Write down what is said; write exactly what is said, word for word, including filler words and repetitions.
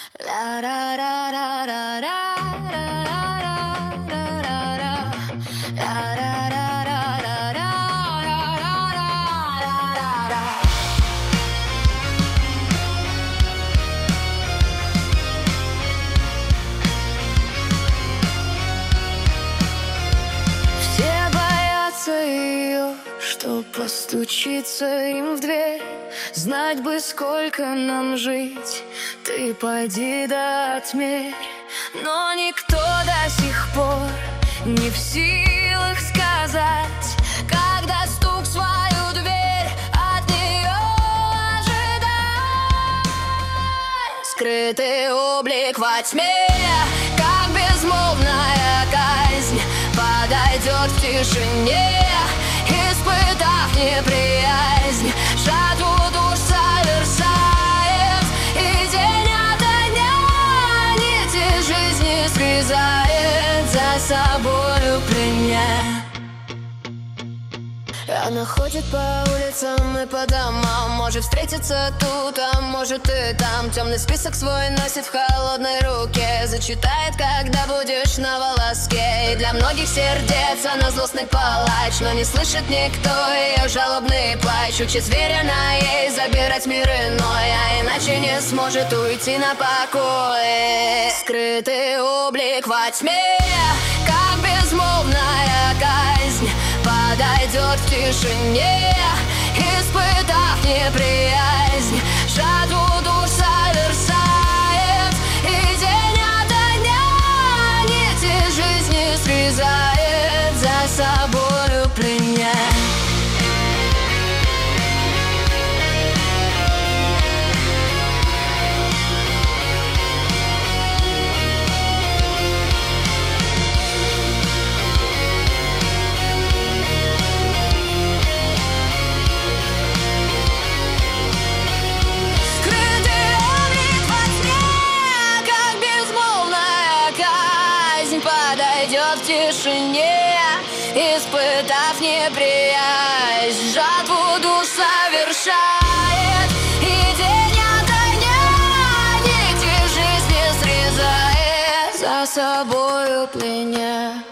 Все боятся ее, что постучится им в дверь. Знать бы, сколько нам жить, ты пойди да отмерь. Но никто до сих пор не в силах сказать, когда стук в свою дверь от нее ожидай. Скрытый облик во тьме, как безмолвная казнь, подойдет в тишине, испытав неприязнь. Жатву душ совершает, и день ото дня нити жизни срезает, за собою пленяя. Она ходит по улицам и по домам, может встретиться тут, а может и там. Темный список свой носит в холодной руке, зачитает, когда будешь на волоске. И для многих сердец она злостный палач, но не слышит никто ее жалобный плач. Учит зверя ей забирать мир иной, а иначе не сможет уйти на покой. Скрытый облик во тьме, как безмолвная казнь, подойдет в тишине, испытав неприязнь. Жатву душ совершает, и день ото дня нити жизни срезает, за собою пленяя. Подойдет в тишине, испытав неприязнь. Жатву душ совершает, и день ото дня нити жизни срезает, за собою пленяя.